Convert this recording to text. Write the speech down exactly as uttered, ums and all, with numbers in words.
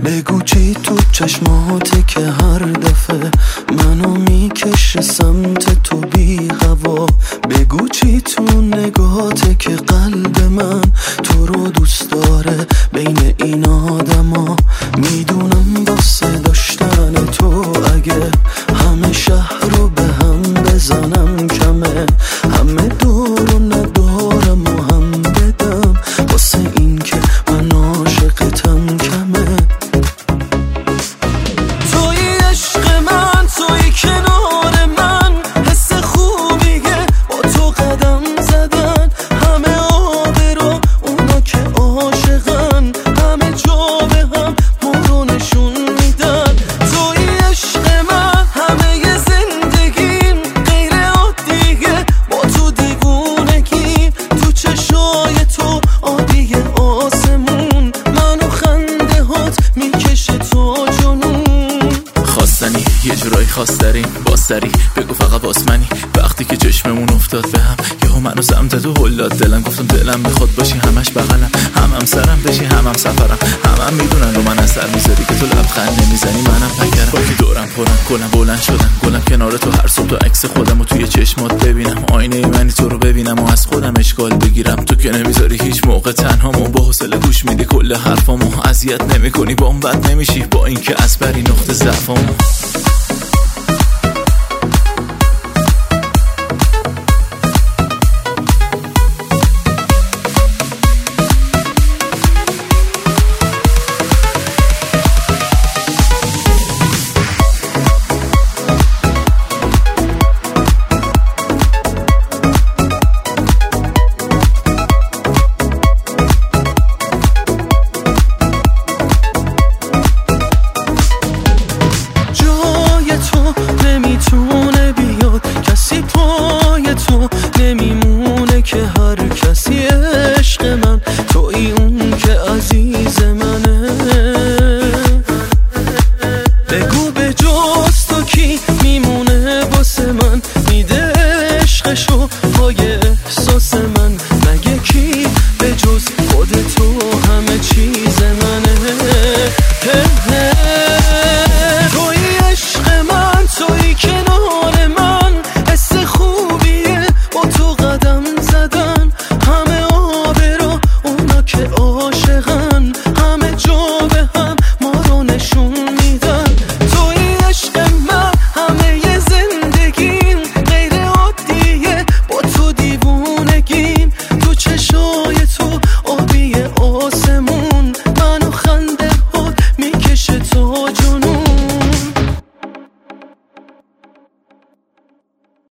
بگو چی تو چشماته که هر دفعه منو میکشه سمت تو بی هوا. بگو چی تو نگاته که قلب من تو رو دوست داره بین این آدما. میدونم واسه داشتن تو اگه همه شهر رو به هم بزنم کمه، همه دور و ندارم و هم بدم واسه این که من عاشقتم کمه. توی عشق من، توی کنار من، حس خوبیه با تو قدم زدن. همه آبرو اونا که عاشقن، همه جا به هم ما رو نشون میدن. توی عشق من همه ی زندگیم غیر عادیه، با تو دیوونگیم، تو چشای تو آبی آسمون، منو خنده هات میکشه تو جنون. خواستنی یه جورایی خواست داریم باز سری بگو فقط باز منی. وقتی که چشممون افتاد به هم یهو منو سمت تو هل داد دلم، گفتم دلم میخواد باشی همش بغلم، هم هم سرم بشی هم هم سفرم. هم هم میدونن رو من اثر میذاری که تو لبخند نمیزنی منم پکرم. با که دورم پرم کنم بلند شدم گلم کنار تو، هر صبح تو عکس خودم و توی چشمات ببینم، آینه منی تو رو ببینم و از خودم اشکال بگیرم. تو که نمیذاری هیچ موقع تنهامو، با حوصله گوش میدی کل حرفامو، اذیت نمیکنی با اون بد نمیشی با اینکه از بری نقطه ضعفامو. نمیتونه بیاد کسی پای تو، نمیمونه که هر کسی عشق من توی اون که عزیز منه. بگو به جز تو کی میمونه واسه من، میده عشقشو پای احساس من. مگه کی به جز خود تو همه چی